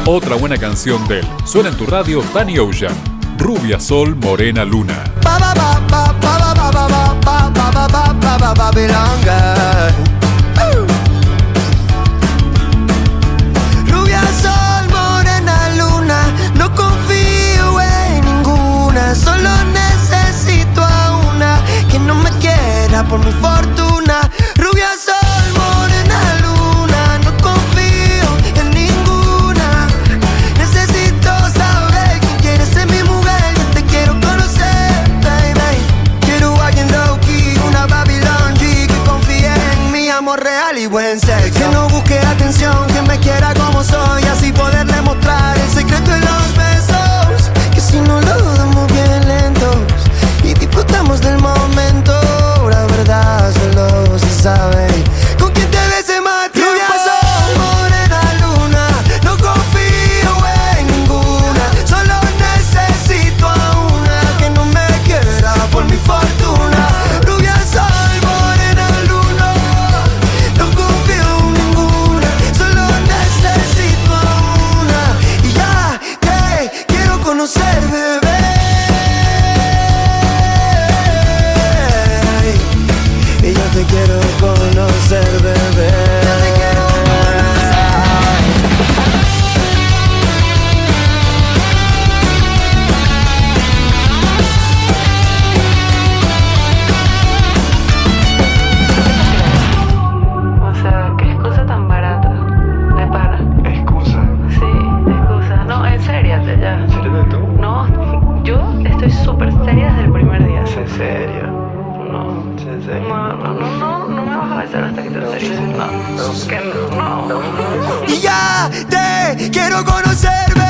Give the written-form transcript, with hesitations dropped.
Otra buena canción de él. Suena en tu radio Danny Ocean. Rubia Sol, Morena Luna. Babylon girl. Rubia Sol, Morena Luna. No confío en ninguna. Solo necesito a una que no me quiera por mi fortuna. Rubia Sol, Morena Luna. No confío en ninguna. Necesito saber quién quiere ser mi mujer. Yo te quiero conocer, baby. Quiero alguien low-key, una Babylon G que confíe en mi amor real y buen sexo. Que no busque atención, que me quiera como soy, así poderle mostrar el secreto de los besos. Que si no lo damos bien lentos y disfrutamos del momento, la verdad solo se sabe con quién te bese más tiempo. Rubia Sol, Morena Luna. No confío en ninguna. Solo necesito a una que no me quiera por mi fortuna. Rubia Sol, Morena Luna. No confío en ninguna. Solo necesito a una. Y ya te quiero conocer, bebé. Y yo te quiero conocer, bebé. Yo te quiero O sea, qué excusa tan barata. De pana. ¿Excusa? Sí, excusa. No, en serio, ya. ¿En serio de tú? No, yo estoy súper seria desde el primer día. ¿Es en serio? No. ¿Es en serio? No me vas a besar hasta que te serio. No, que no. y ya te quiero conocer, bebé.